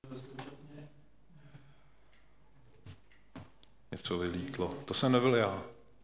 Něco vylítlo. To jsem nebyl já.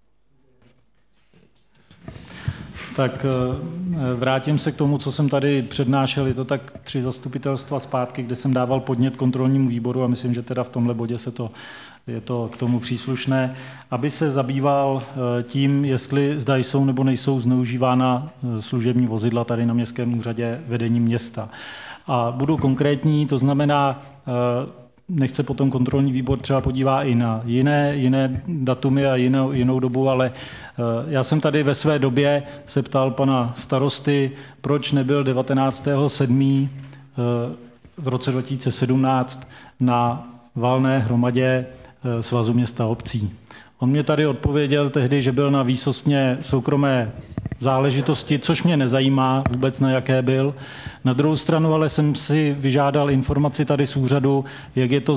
Tak vrátím se k tomu, co jsem tady přednášel. Je to tak 3 zastupitelstva zpátky, kde jsem dával podnět kontrolnímu výboru a myslím, že teda v tomhle bodě je to k tomu příslušné, aby se zabýval tím, jestli zda jsou nebo nejsou zneužívána služební vozidla tady na Městském úřadě vedením města. A budu konkrétní, to znamená, nechce potom kontrolní výbor třeba podívá i na jiné datumy a jinou dobu, ale já jsem tady ve své době se ptal pana starosty, proč nebyl 19.7. v roce 2017 na valné hromadě Svazu měst a obcí. On mě tady odpověděl tehdy, že byl na výsostně soukromé záležitosti, což mě nezajímá vůbec, na jaké byl. Na druhou stranu ale jsem si vyžádal informaci tady z úřadu, jak je to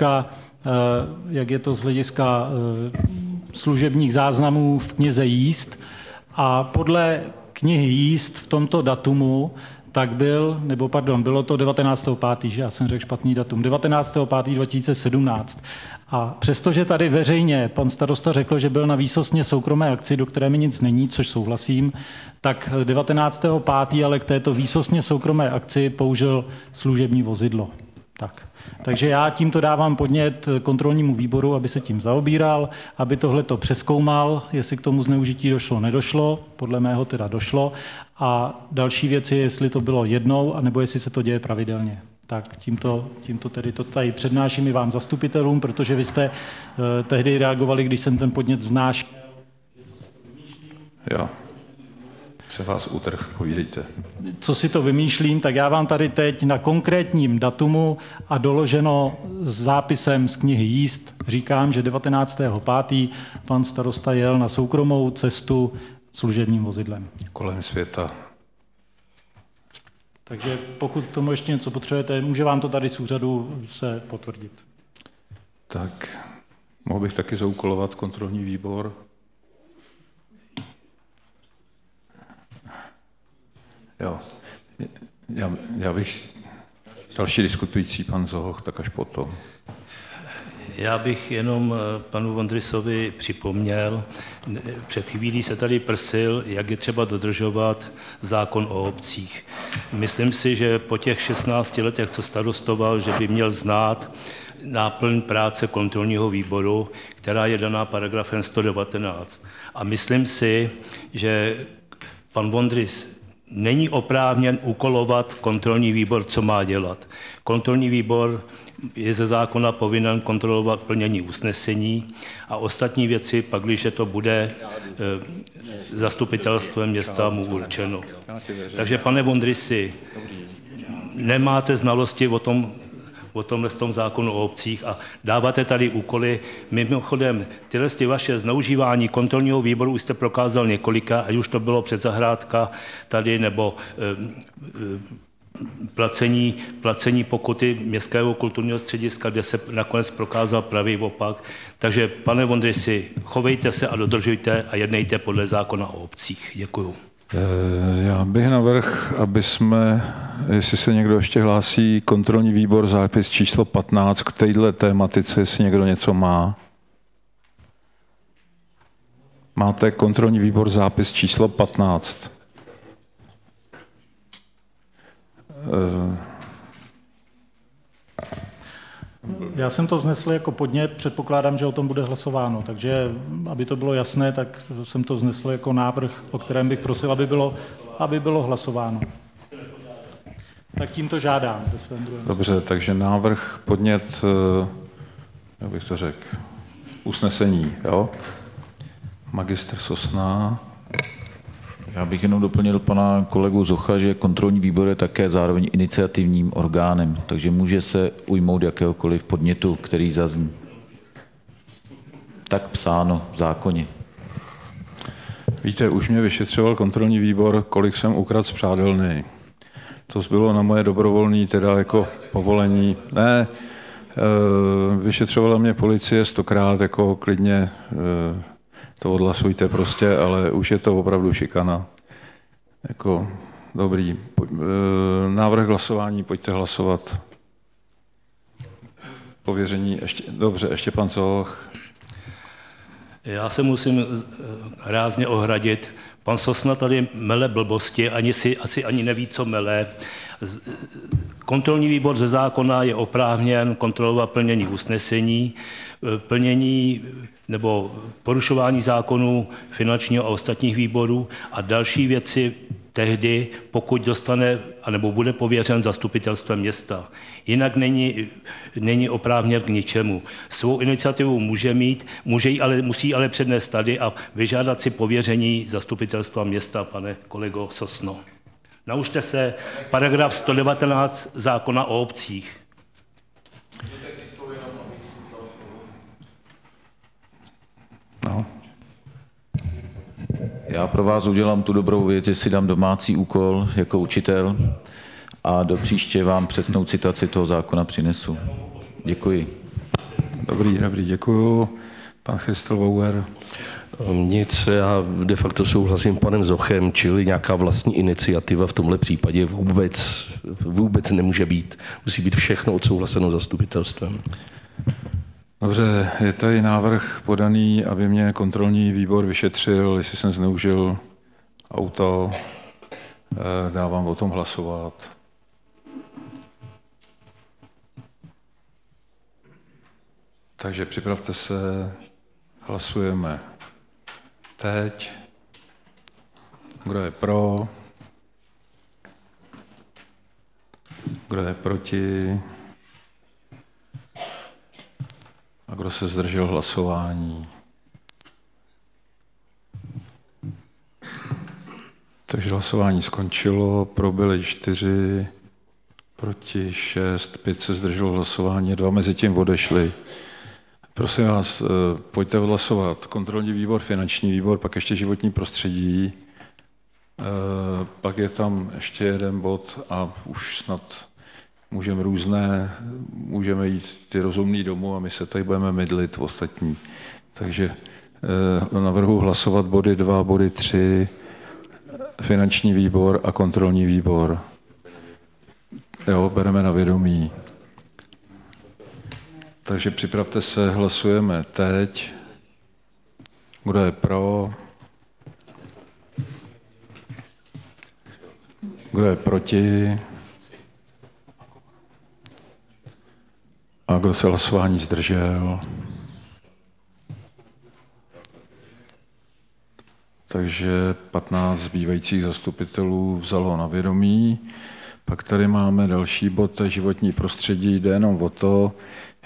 z hlediska služebních záznamů v knize jízd. A podle knihy jízd v tomto datumu bylo to 19.5., že já jsem řekl špatný datum, 19.5.2017. A přestože tady veřejně pan starosta řekl, že byl na výsostně soukromé akci, do které mi nic není, což souhlasím, tak 19.5. ale k této výsostně soukromé akci použil služební vozidlo. Takže já tímto dávám podnět kontrolnímu výboru, aby se tím zaobíral, aby tohleto přezkoumal, jestli k tomu zneužití došlo, nedošlo, podle mého teda došlo. A další věc je, jestli to bylo jednou, anebo jestli se to děje pravidelně. Tak tímto tedy to tady přednáším i vám zastupitelům, protože vy jste tehdy reagovali, když jsem ten podnět vznášel. Jo. Se vás utrh, povídejte. Co si to vymýšlím, tak já vám tady teď na konkrétním datumu a doloženo s zápisem z knihy jízd říkám, že 19.5. pan starosta jel na soukromou cestu služebním vozidlem. Kolem světa. Takže pokud k tomu ještě něco potřebujete, může vám to tady z úřadu se potvrdit. Tak, mohl bych taky zaúkolovat kontrolní výbor. Jo, já bych další diskutující pan Zohoch, tak až potom. Já bych jenom panu Vondrysovi připomněl, před chvílí se tady prsil, jak je třeba dodržovat zákon o obcích. Myslím si, že po těch 16 letech, co starostoval, že by měl znát náplň práce kontrolního výboru, která je daná paragrafem 119. A myslím si, že pan Vondrys není oprávněn úkolovat kontrolní výbor, co má dělat. Kontrolní výbor je ze zákona povinen kontrolovat plnění usnesení a ostatní věci, pak když to bude zastupitelstvem města mu určeno. Takže pane Vondrysi, nemáte znalosti o tomhle zákonu o obcích a dáváte tady úkoly. Mimochodem, tyhle vaše zneužívání kontrolního výboru jste prokázal několika, ať už to bylo před zahrádka tady, nebo placení pokuty Městského kulturního střediska, kde se nakonec prokázal pravý opak. Takže, pane Vondrysi, chovejte se a dodržujte a jednejte podle zákona o obcích. Děkuju. Já bych navrhl, aby jsme, jestli se někdo ještě hlásí, kontrolní výbor zápis číslo 15 k téhle tématice, jestli někdo něco má. Máte kontrolní výbor zápis číslo 15. Já jsem to vznesl jako podnět, předpokládám, že o tom bude hlasováno, takže aby to bylo jasné, tak jsem to vznesl jako návrh, o kterém bych prosil, aby bylo hlasováno. Tak tímto žádám. Dobře, takže návrh, podnět, jak bych to řekl, usnesení, jo? Magistr Sosná. Já bych jenom doplnil pana kolegu Zocha, že kontrolní výbor je také zároveň iniciativním orgánem, takže může se ujmout jakéhokoliv podnětu, který zazní. Tak psáno v zákoně. Víte, už mě vyšetřoval kontrolní výbor, kolik jsem ukradl z přádelny. To bylo na moje dobrovolné teda jako povolení. Ne, vyšetřovala mě policie 100krát, jako klidně to odhlasujte prostě, ale už je to opravdu šikana. Jako, dobrý. Návrh hlasování, pojďte hlasovat. pověření. Ještě pan Zoch. Já se musím rázně ohradit. Pan Sosna tady mele blbosti, asi ani neví, co mele. Kontrolní výbor ze zákona je oprávněn kontrolovat plnění usnesení, plnění nebo porušování zákonů finančního a ostatních výborů a další věci tehdy, pokud dostane anebo bude pověřen zastupitelstvem města. Jinak není oprávněn k ničemu. Svou iniciativu může mít, musí ale přednést tady a vyžádat si pověření zastupitelstva města, pane kolego Sosno. Naučte se paragraf 119 zákona o obcích. No. Já pro vás udělám tu dobrou věc, že si dám domácí úkol jako učitel a do příště vám přesnou citaci toho zákona přinesu. Děkuji. Dobrý, děkuju. Pan Christel Bauer. Nic, já de facto souhlasím s panem Zochem, čili nějaká vlastní iniciativa v tomhle případě vůbec nemůže být. Musí být všechno odsouhlaseno zastupitelstvem. Dobře, je tady návrh podaný, aby mě kontrolní výbor vyšetřil, jestli jsem zneužil auto. Dávám o tom hlasovat. Takže připravte se, hlasujeme teď. Kdo je pro? Kdo je proti? A kdo se zdržel hlasování? Takže hlasování skončilo, pro byli 4, proti 6, 5 se zdrželo hlasování, 2 mezi tím odešli. Prosím vás, pojďte hlasovat. Kontrolní výbor, finanční výbor, pak ještě životní prostředí, pak je tam ještě jeden bod a už snad můžeme jít ty rozumný domů a my se tady budeme mydlit v ostatní. Takže navrhuji hlasovat body 2, body 3, finanční výbor a kontrolní výbor. Jo, bereme na vědomí. Takže připravte se, hlasujeme teď. Kdo je pro? Kdo je proti? A kdo se hlasování zdržel? Takže 15 zbývajících zastupitelů vzalo na vědomí. Pak tady máme další bod, to je životní prostředí. Jde jenom o to,